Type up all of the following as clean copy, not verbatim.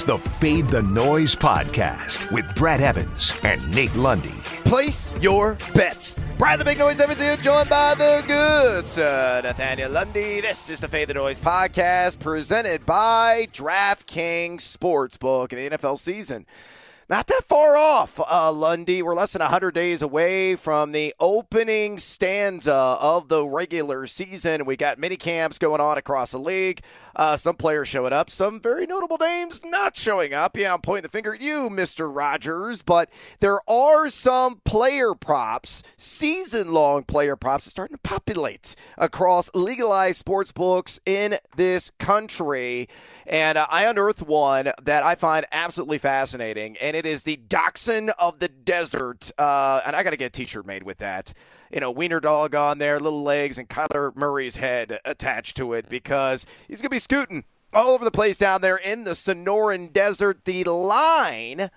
the Fade the Noise podcast with Brad Evans and Nate Lundy. Place your bets. Brad the Big Noise Evans here, joined by the good Sir Nathaniel Lundy. This is the Fade the Noise podcast presented by DraftKings Sportsbook in the NFL season. Not that far off, Lundy. We're less than 100 days away from the opening stanza of the regular season. We got mini camps going on across the league. Some players showing up, some very notable names not showing up. Yeah, I'm pointing the finger at you, Mr. Rogers. But there are some player props, season-long player props, starting to populate across legalized sports books in this country. And I unearthed one that I find absolutely fascinating, and it is the Dachshund of the Desert. And I got to get a T-shirt made with that. You know, wiener dog on there, little legs, and Kyler Murray's head attached to it because he's going to be scooting all over the place down there in the Sonoran Desert. The line,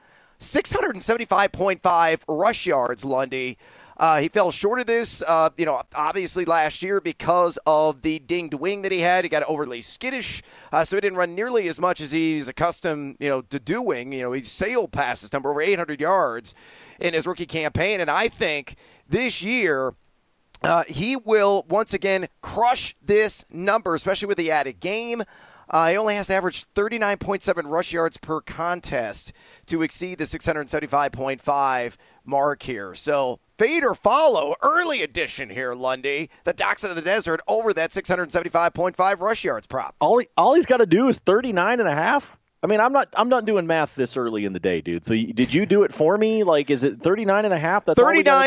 675.5 rush yards, Lundy. He fell short of this, obviously last year because of the dinged wing that he had. He got overly skittish, so he didn't run nearly as much as he's accustomed, to doing. He sailed past this number, over 800 yards in his rookie campaign. And I think this year he will once again crush this number, especially with the added game. He only has to average 39.7 rush yards per contest to exceed the 675.5 mark here. So fade or follow, early edition here, Lundy. The Dachshund of the Desert over that 675.5 rush yards prop. All he's got to do is 39.5. I mean, I'm not doing math this early in the day, dude. So did you do it for me? Like, is it 39.5? That's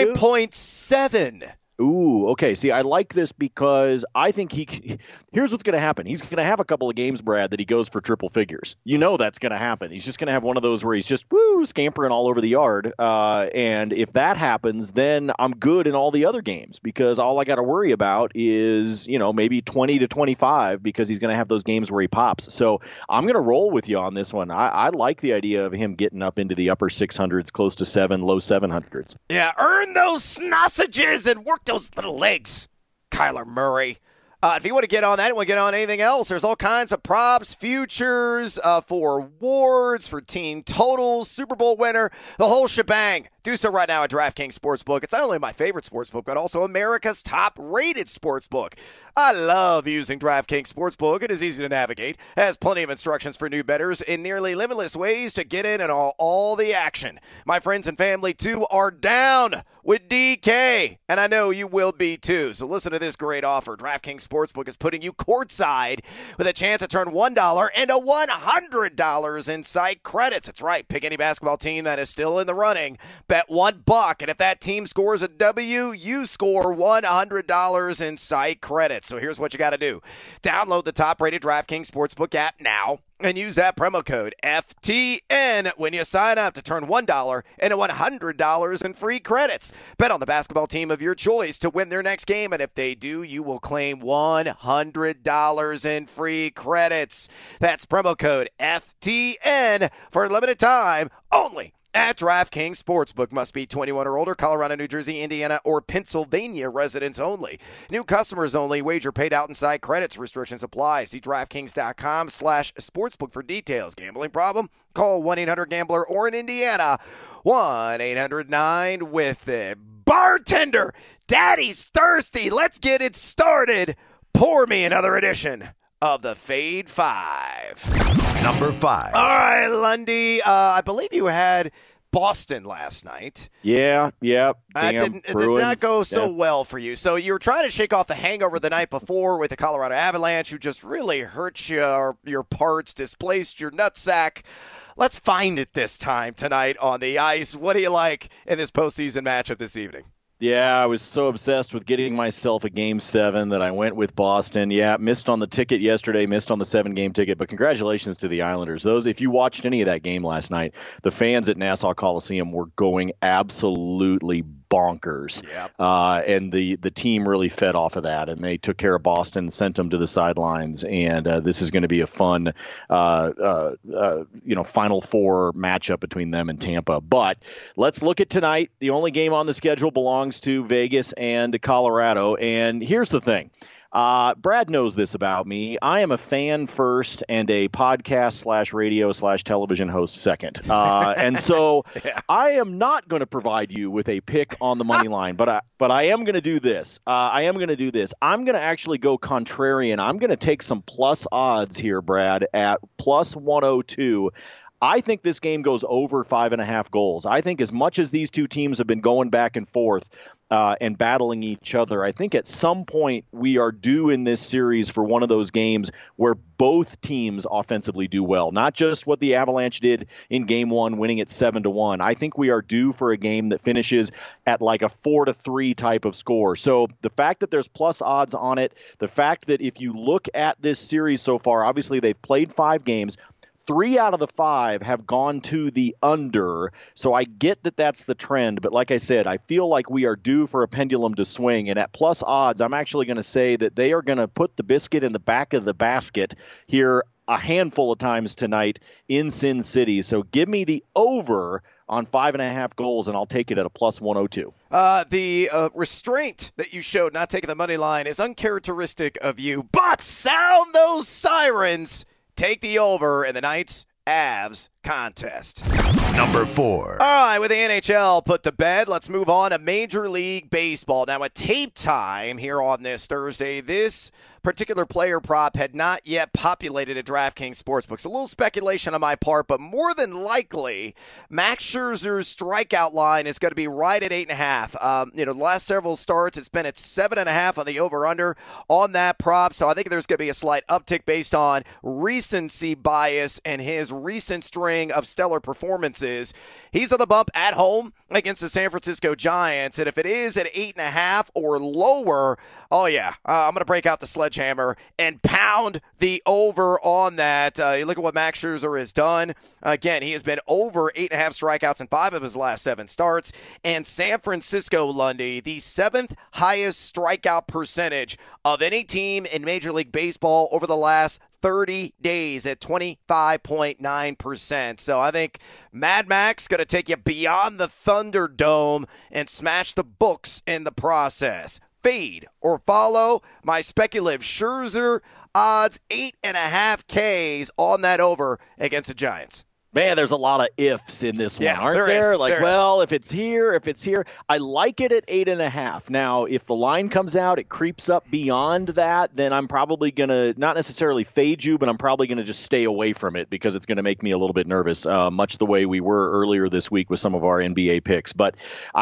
39.7. Ooh, okay. See, I like this because I think here's what's going to happen. He's going to have a couple of games, Brad, that he goes for triple figures. That's going to happen. He's just going to have one of those where he's just scampering all over the yard. And if that happens, then I'm good in all the other games because all I got to worry about is, maybe 20 to 25 because he's going to have those games where he pops. So I'm going to roll with you on this one. I like the idea of him getting up into the upper 600s, close to low 700s. Yeah, earn those sausages and work those little legs, Kyler Murray. If you want to get on that and want to get on anything else, there's all kinds of props, futures, for awards, for team totals, Super Bowl winner, the whole shebang. Do so right now at DraftKings Sportsbook. It's not only my favorite sportsbook, but also America's top-rated sportsbook. I love using DraftKings Sportsbook. It is easy to navigate, has plenty of instructions for new bettors, and nearly limitless ways to get in and all the action. My friends and family, too, are down with DK, and I know you will be, too. So listen to this great offer. DraftKings Sportsbook is putting you courtside with a chance to turn $1 into $100 in site credits. That's right. Pick any basketball team that is still in the running. Bet $1, and if that team scores a W, you score $100 in site credits. So here's what you got to do. Download the top-rated DraftKings Sportsbook app now and use that promo code FTN when you sign up to turn $1 into $100 in free credits. Bet on the basketball team of your choice to win their next game, and if they do, you will claim $100 in free credits. That's promo code FTN for a limited time only at DraftKings Sportsbook. Must be 21 or older, Colorado, New Jersey, Indiana, or Pennsylvania residents only. New customers only. Wager paid out inside credits. Restrictions apply. See DraftKings.com/sportsbook for details. Gambling problem? Call 1-800-GAMBLER or in Indiana, 1-800-9-WITH-IT. Bartender, Daddy's thirsty. Let's get it started. Pour me another edition of the Fade 5. Number 5. All right, Lundy. I believe you had Boston last night. Yeah. It did not go so well for you. So you were trying to shake off the hangover the night before with the Colorado Avalanche, who just really hurt your parts, displaced your nutsack. Let's find it this time tonight on the ice. What do you like in this postseason matchup this evening? Yeah, I was so obsessed with getting myself a Game 7 that I went with Boston. Yeah, missed on the ticket yesterday, missed on the 7-game ticket, but congratulations to the Islanders. If you watched any of that game last night, the fans at Nassau Coliseum were going absolutely bonkers. Yep. And the team really fed off of that, and they took care of Boston, sent them to the sidelines, and this is going to be a fun, Final Four matchup between them and Tampa. But let's look at tonight. The only game on the schedule belongs to Vegas and Colorado, and here's the thing. Brad knows this about me. I am a fan first and a podcast/radio/television host second. And so I am not going to provide you with a pick on the money line, but I am going to do this. I'm going to actually go contrarian. I'm going to take some plus odds here, Brad, at plus 102. I think this game goes over 5.5 goals. I think as much as these two teams have been going back and forth and battling each other, I think at some point we are due in this series for one of those games where both teams offensively do well. Not just what the Avalanche did in Game 1, winning it 7-1. I think we are due for a game that finishes at like a 4-3 type of score. So the fact that there's plus odds on it, the fact that if you look at this series so far, obviously they've played 5 games. 3 out of the 5 have gone to the under, so I get that that's the trend. But like I said, I feel like we are due for a pendulum to swing. And at plus odds, I'm actually going to say that they are going to put the biscuit in the back of the basket here a handful of times tonight in Sin City. So give me the over on 5.5 goals, and I'll take it at a plus 102. The restraint that you showed not taking the money line is uncharacteristic of you, but sound those sirens. Take the over in the Knights Avs contest. Number 4. All right, with the NHL put to bed, let's move on to Major League Baseball. Now, at tape time here on this Thursday, this particular player prop had not yet populated a DraftKings Sportsbook. So a little speculation on my part, but more than likely, Max Scherzer's strikeout line is going to be right at 8.5. The last several starts, it's been at 7.5 on the over-under on that prop. So I think there's going to be a slight uptick based on recency bias and his recent string of stellar performances. He's on the bump at home against the San Francisco Giants. And if it is at 8.5 or lower, oh yeah, I'm going to break out the sledgehammer and pound the over on that. You look at what Max Scherzer has done. Again, he has been over 8.5 strikeouts in 5 of his last 7 starts. And San Francisco, Lundy, the 7th highest strikeout percentage of any team in Major League Baseball over the last 30 days at 25.9%. So I think Mad Max going to take you beyond the Thunderdome and smash the books in the process. Fade or follow my speculative Scherzer odds 8.5 Ks on that over against the Giants. Man, there's a lot of ifs in this one, aren't there? If it's here. I like it at 8.5. Now, if the line comes out, it creeps up beyond that, then I'm probably going to not necessarily fade you, but I'm probably going to just stay away from it because it's going to make me a little bit nervous, much the way we were earlier this week with some of our NBA picks. But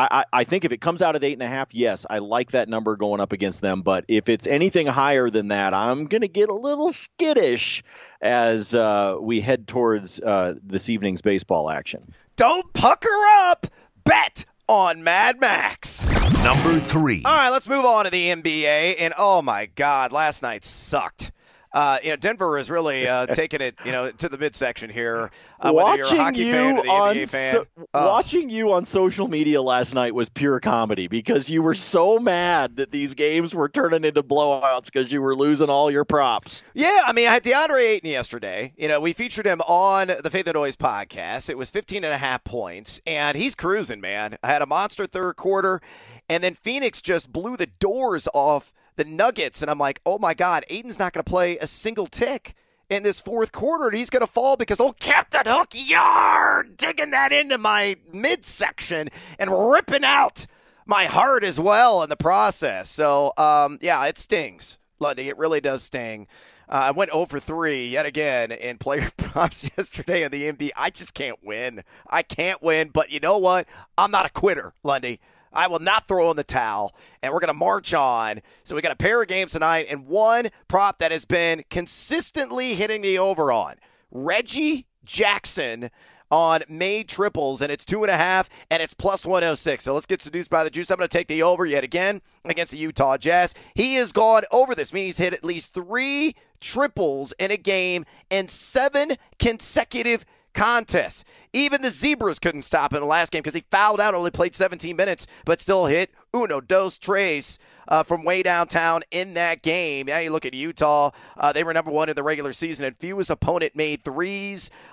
I think if it comes out at 8.5, yes, I like that number going up against them. But if it's anything higher than that, I'm going to get a little skittish as we head towards this evening's baseball action. Don't pucker up. Bet on Mad Max. Number 3. All right, let's move on to the NBA. And, oh, my God, last night sucked. Denver is really taking it, to the midsection here. Whether you're a hockey fan or the NBA fan. Watching you on social media last night was pure comedy because you were so mad that these games were turning into blowouts because you were losing all your props. Yeah, I had DeAndre Ayton yesterday. We featured him on the Faith and Noise podcast. It was 15.5 points, and he's cruising, man. I had a monster third quarter, and then Phoenix just blew the doors off the Nuggets, and I'm like, oh my God, Ayton's not going to play a single tick in this fourth quarter, and he's going to fall because Captain Hook Yard digging that into my midsection and ripping out my heart as well in the process. So, it stings, Lundy. It really does sting. I went 0 for 3 yet again in player props yesterday in the NBA. I just can't win. I can't win, but you know what? I'm not a quitter, Lundy. I will not throw in the towel, and we're going to march on. So we got a pair of games tonight and one prop that has been consistently hitting the over on. Reggie Jackson on made triples, and it's 2.5, and it's plus 106. So let's get seduced by the juice. I'm going to take the over yet again against the Utah Jazz. He has gone over this, meaning he's hit at least 3 triples in a game in 7 consecutive contests. Even the Zebras couldn't stop him in the last game because he fouled out, only played 17 minutes, but still hit uno, dos, tres from way downtown in that game. Now you look at Utah. They were number 1 in the regular season, and fewest opponent made threes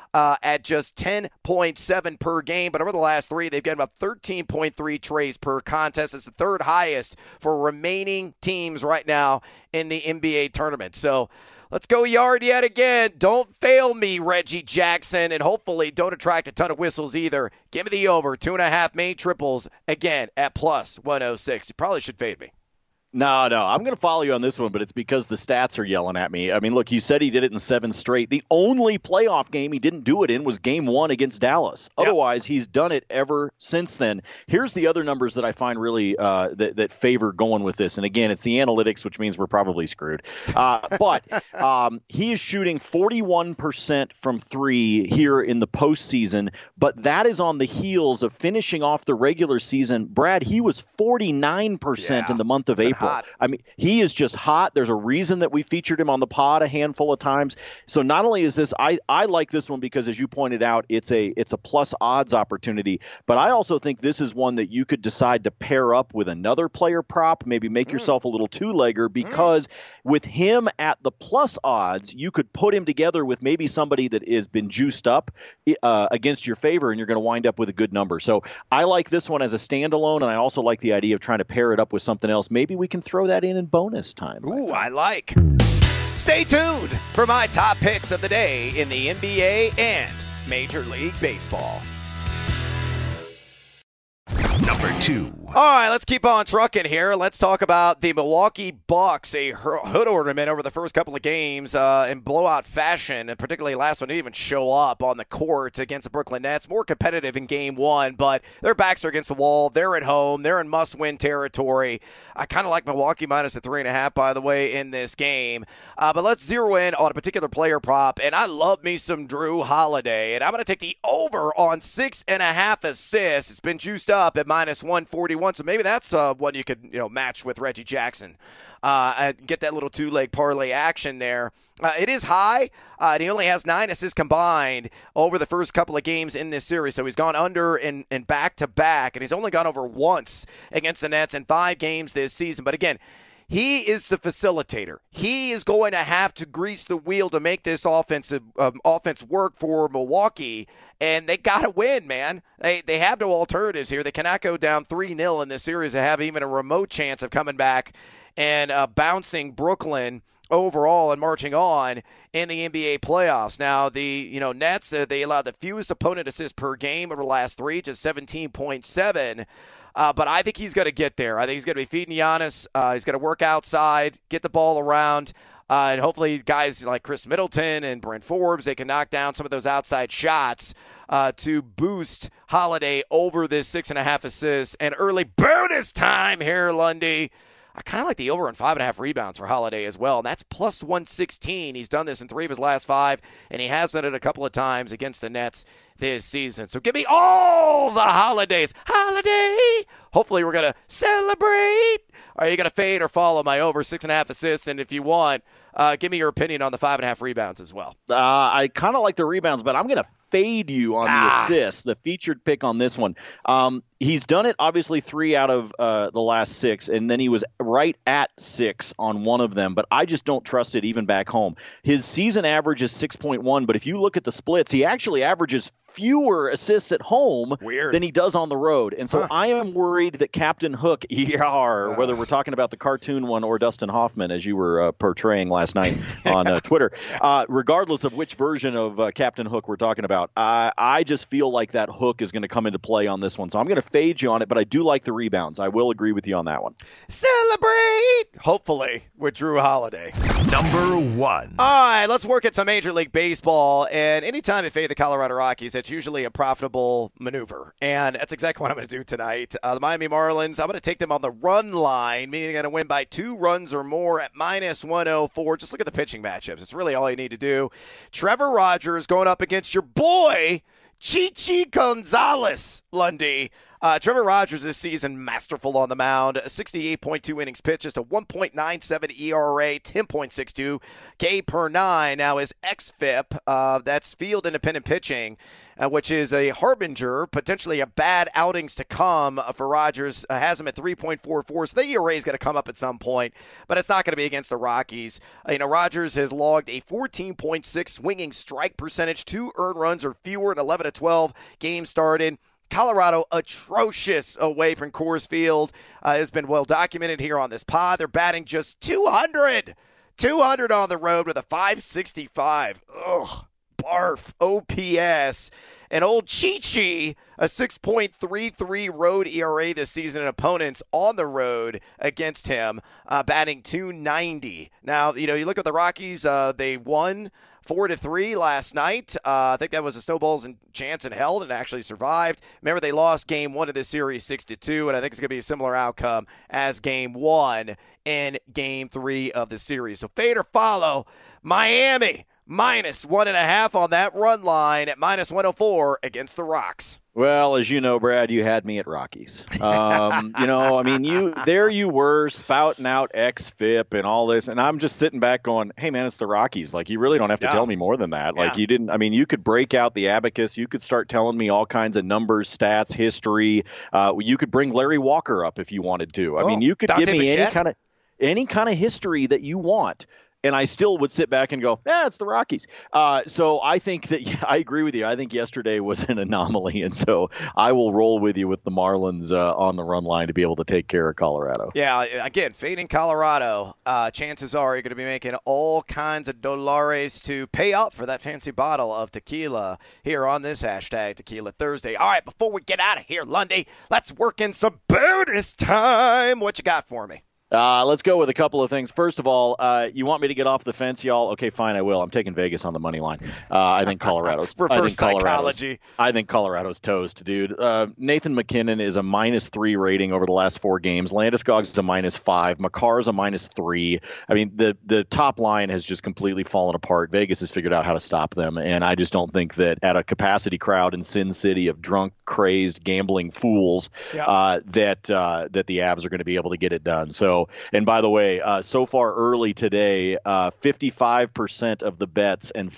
at just 10.7 per game. But over the last three, they've gotten about 13.3 trays per contest. It's the third highest for remaining teams right now in the NBA tournament. So let's go yard yet again. Don't fail me, Reggie Jackson, and hopefully don't attract a ton of whistles either. Give me the over 2.5 main triples again at plus 106. You probably should fade me. No, I'm going to follow you on this one, but it's because the stats are yelling at me. I mean, look, you said he did it in 7 straight. The only playoff game he didn't do it in was game 1 against Dallas. Yep. Otherwise, he's done it ever since then. Here's the other numbers that I find really that favor going with this. And again, it's the analytics, which means we're probably screwed. But he is shooting 41% from 3 here in the postseason, but that is on the heels of finishing off the regular season. Brad, he was 49% in the month of April. I mean, he is just hot. There's a reason that we featured him on the pod a handful of times. So not only is this, I like this one because, as you pointed out, it's a plus odds opportunity. But I also think this is one that you could decide to pair up with another player prop, maybe make yourself a little two-legger, because with him at the plus odds, you could put him together with maybe somebody that has been juiced up against your favor, and you're going to wind up with a good number. So I like this one as a standalone, and I also like the idea of trying to pair it up with something else. Maybe we can throw that in bonus time. Ooh, I like. Stay tuned for my top picks of the day in the NBA and Major League Baseball. Number 2. All right, let's keep on trucking here. Let's talk about the Milwaukee Bucks, a hood ornament over the first couple of games in blowout fashion, and particularly last one didn't even show up on the court against the Brooklyn Nets. More competitive in game 1, but their backs are against the wall. They're at home. They're in must-win territory. I kind of like Milwaukee minus the 3.5, by the way, in this game. But let's zero in on a particular player prop, and I love me some Drew Holiday, and I'm going to take the over on 6.5 assists. It's been juiced up at minus 141, so maybe that's one you could match with Reggie Jackson and get that little 2-leg parlay action there. It is high, and he only has 9 assists combined over the first couple of games in this series, so he's gone under in back-to-back, and he's only gone over once against the Nets in 5 games this season. But again, he is the facilitator. He is going to have to grease the wheel to make this offense work for Milwaukee, and they got to win, man. They have no alternatives here. They cannot go down 3-0 in this series to have even a remote chance of coming back and bouncing Brooklyn overall and marching on in the NBA playoffs. Now, the Nets, they allowed the fewest opponent assists per game over the last 3, just 17.7. But I think he's going to get there. I think he's going to be feeding Giannis. He's going to work outside, get the ball around, and hopefully guys like Chris Middleton and Brent Forbes, they can knock down some of those outside shots to boost Holiday over this 6.5 assists. And early bonus time here, Lundy. I kind of like the over on 5.5 rebounds for Holiday as well. And that's plus 116. He's done this in 3 of his last 5, and he has done it a couple of times against the Nets this season. So give me all the Holidays. Holiday! Hopefully we're going to celebrate. Are you going to fade or follow my over 6.5 assists? And if you want, give me your opinion on the 5.5 rebounds as well. I kind of like the rebounds, but I'm going to fade you on the assists, the featured pick on this one. He's done it, obviously, 3 out of the last 6, and then he was right at 6 on one of them, but I just don't trust it even back home. His season average is 6.1, but if you look at the splits, he actually averages fewer assists at home than he does on the road. And so I am worried that Captain Hook, whether we're talking about the cartoon one or Dustin Hoffman, as you were portraying last night on Twitter, regardless of which version of Captain Hook we're talking about, I just feel like that hook is going to come into play on this one. So I'm going to fade you on it, but I do like the rebounds. I will agree with you on that one. Celebrate! Hopefully with Drew Holiday. Number 1. All right, let's work at some Major League Baseball. And anytime you fade the Colorado Rockies, it's usually a profitable maneuver. And that's exactly what I'm going to do tonight. The Miami Marlins, I'm going to take them on the run line, meaning they're going to win by 2 runs or more at minus 104. Just look at the pitching matchups. It's really all you need to do. Trevor Rogers going up against your boy, Chichi Gonzalez, Lundy. Trevor Rogers this season, masterful on the mound. 68.2 innings pitched, just a 1.97 ERA, 10.62 K per nine. Now his xFIP, that's field independent pitching, which is a harbinger, potentially a bad outings to come for Rogers, has him at 3.44. So the ERA is going to come up at some point, but it's not going to be against the Rockies. Rogers has logged a 14.6 swinging strike percentage, 2 earned runs or fewer in 11 to 12 games started. Colorado, atrocious away from Coors Field, has been well documented here on this pod. They're batting just 200 on the road with a 565. Ugh, barf, OPS. And old Chi-Chi, a 6.33 road ERA this season, and opponents on the road against him, batting 290. Now, you look at the Rockies, they won 4-3 last night. I think that was a snowballs and chance and held and actually survived. Remember, they lost game 1 of this series 6-2, and I think it's going to be a similar outcome as game 1 in game 3 of the series. So fade or follow, Miami minus 1.5 on that run line at minus 104 against the Rocks. Well, as you know, Brad, you had me at Rockies. You were spouting out xFIP and all this, and I'm just sitting back going, hey, man, it's the Rockies. Like, you really don't have to tell me more than that. Like, you didn't – you could break out the abacus. You could start telling me all kinds of numbers, stats, history. You could bring Larry Walker up if you wanted to. You could give me any kind of history that you want. And I still would sit back and go, it's the Rockies. So I think that I agree with you. I think yesterday was an anomaly, and so I will roll with you with the Marlins on the run line to be able to take care of Colorado. Yeah, again, fading Colorado, chances are you're going to be making all kinds of dollars to pay up for that fancy bottle of tequila here on this hashtag Tequila Thursday. All right, before we get out of here, Lundy, let's work in some bonus time. What you got for me? Let's go with a couple of things. First of all, you want me to get off the fence, y'all? Okay, fine, I will. I'm taking Vegas on the money line. I think Colorado's. I think Colorado's toast, dude. Nathan McKinnon is a -3 rating over the last 4 games. Landeskog's is a -5. Makar's a -3. The top line has just completely fallen apart. Vegas has figured out how to stop them, and I just don't think that at a capacity crowd in Sin City of drunk, crazed, gambling fools, that the Avs are going to be able to get it done. So. And by the way, so far early today, 55% of the bets and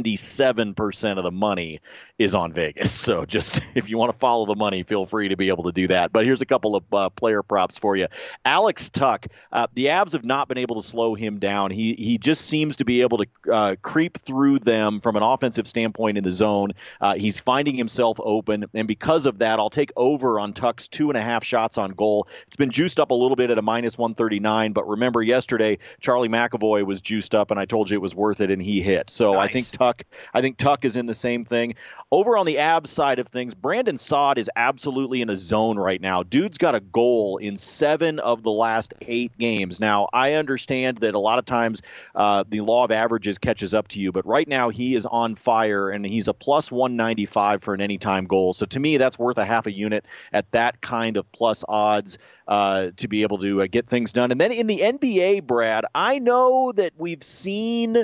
77% of the money is on Vegas. So just if you want to follow the money, feel free to be able to do that. But here's a couple of player props for you. Alex Tuch, the Avs have not been able to slow him down. He just seems to be able to creep through them from an offensive standpoint in the zone. He's finding himself open, and because of that, I'll take over on Tuch's 2.5 shots on goal. It's been juiced up a little bit at a -139, but remember yesterday Charlie McAvoy was juiced up, and I told you it was worth it, and he hit. So nice. I think Tuch is in the same thing. Over on the Avs side of things, Brandon Saad is absolutely in a zone right now. Dude's got a goal in 7 of the last 8 games. Now, I understand that a lot of times the law of averages catches up to you, but right now he is on fire, and he's a +195 for an anytime goal. So to me, that's worth a half a unit at that kind of plus odds to be able to get things done. And then in the NBA, Brad, I know that we've seen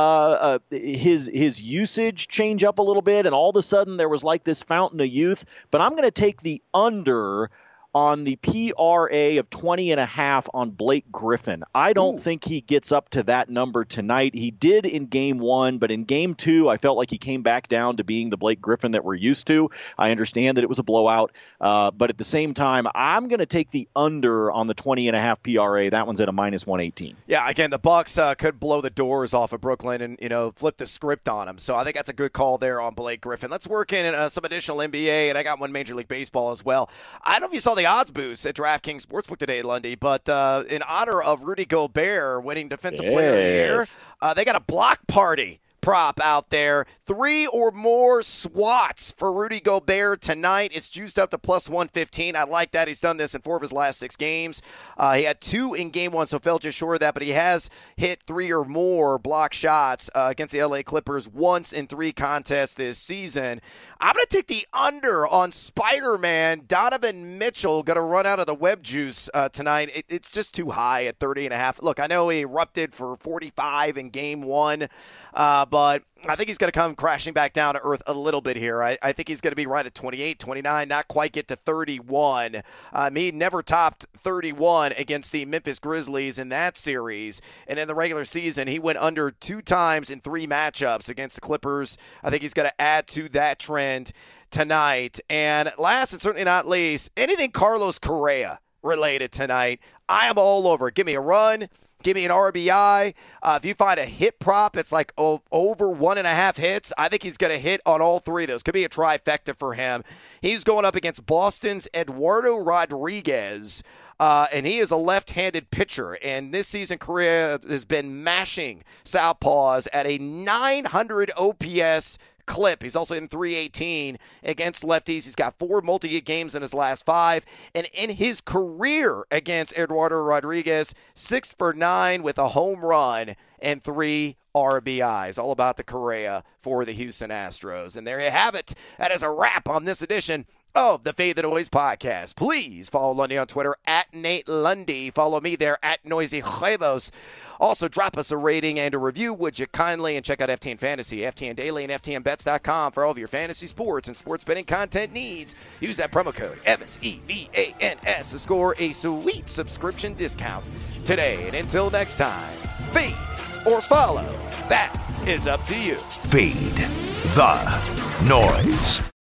his usage change up a little bit, and all of a sudden there was like this fountain of youth. But I'm going to take the under on the PRA of 20.5 on Blake Griffin. I don't think he gets up to that number tonight. He did in game 1, but in game 2, I felt like he came back down to being the Blake Griffin that we're used to. I understand that it was a blowout, but at the same time, I'm going to take the under on the 20.5 PRA. That one's at a -118. Yeah, again, the Bucks could blow the doors off of Brooklyn and flip the script on them. So I think that's a good call there on Blake Griffin. Let's work in some additional NBA, and I got one Major League Baseball as well. I don't know if you saw the odds boost at DraftKings Sportsbook today, Lundy, but in honor of Rudy Gobert winning Defensive Player of the Year, they got a block party prop out there. 3 or more swats for Rudy Gobert tonight. It's juiced up to +115. I like that. He's done this in 4 of his last 6 games. He had 2 in game 1, so fell just short of that, but he has hit 3 or more block shots against the LA Clippers once in 3 contests this season. I'm going to take the under on Spider-Man. Donovan Mitchell going to run out of the web juice tonight. It's just too high at 30.5. Look, I know he erupted for 45 in game 1, but but I think he's going to come crashing back down to earth a little bit here. I think he's going to be right at 28, 29, not quite get to 31. He never topped 31 against the Memphis Grizzlies in that series. And in the regular season, he went under 2 times in 3 matchups against the Clippers. I think he's going to add to that trend tonight. And last and certainly not least, anything Carlos Correa related tonight, I am all over. Give me a run. Give me an RBI. If you find a hit prop that's like over 1.5 hits, I think he's going to hit on all 3 of those. Could be a trifecta for him. He's going up against Boston's Eduardo Rodriguez, and he is a left-handed pitcher. And this season, Correa has been mashing southpaws at a 900 OPS clip. He's also in 318 against lefties. He's got 4 multi-hit games in his last 5. And in his career against Eduardo Rodriguez, 6 for 9 with a home run and 3 RBIs. All about the Correa for the Houston Astros. And there you have it. That is a wrap on this edition of the Fade the Noise podcast. Please follow Lundy on Twitter at Nate Lundy. Follow me there at Noisy Huevos. Also, drop us a rating and a review, would you kindly, and check out FTN Fantasy, FTN Daily, and FTNBets.com for all of your fantasy sports and sports betting content needs. Use that promo code EVANS, EVANS, to score a sweet subscription discount today. And until next time, fade or follow. That is up to you. Fade the Noise.